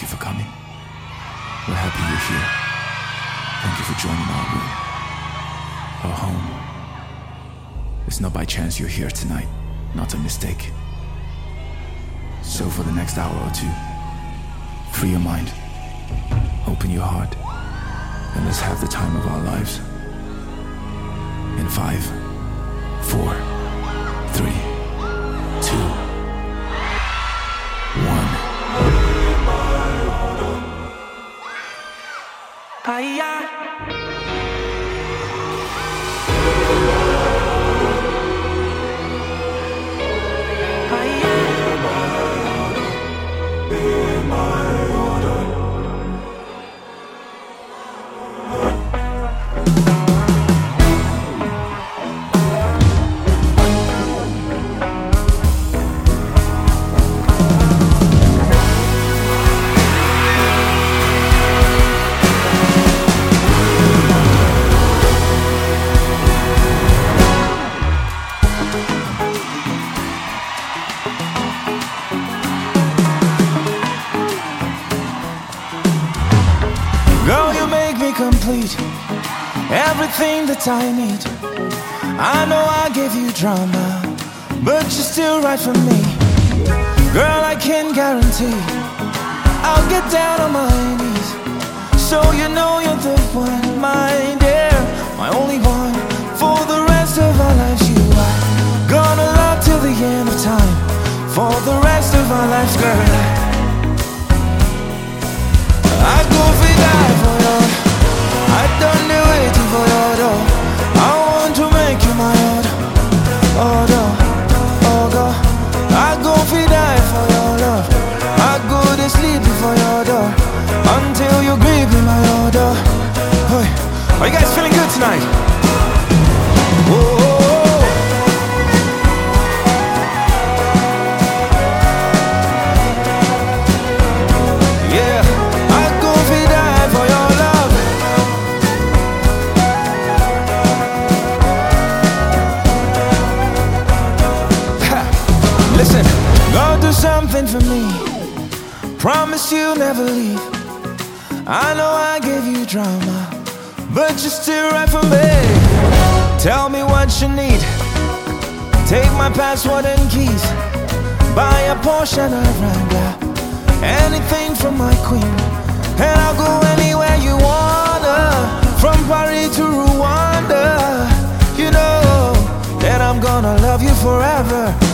Thank you for coming. We're happy you're here. Thank you for joining our room, our home. It's not by chance you're here tonight, not a mistake. So for the next hour or two, free your mind, open your heart, and let's have the time of our lives. In 5, 4, 3, 2, 1. Girl, you make me complete, everything that I need. I know I gave you drama, but you're still right for me. Girl, I can guarantee I'll get down on my knees, so you know you're the one, my dear, my only one. For the rest of our lives you are gonna love till the end of time. For the rest of our lives, girl, I go for die for you. I done the waiting for your door. I want to make you my order, order, order. I go for die for your love. I go to sleep before your door until you give me my order. Hey, are you guys feeling good tonight? Whoa. Listen, go do something for me. Promise you'll never leave. I know I gave you drama, but you're still right for me. Tell me what you need. Take my password and keys. Buy a Porsche and a Wrangler, anything from my queen. And I'll go anywhere you wanna, from Paris to Rwanda. You know that I'm gonna love you forever.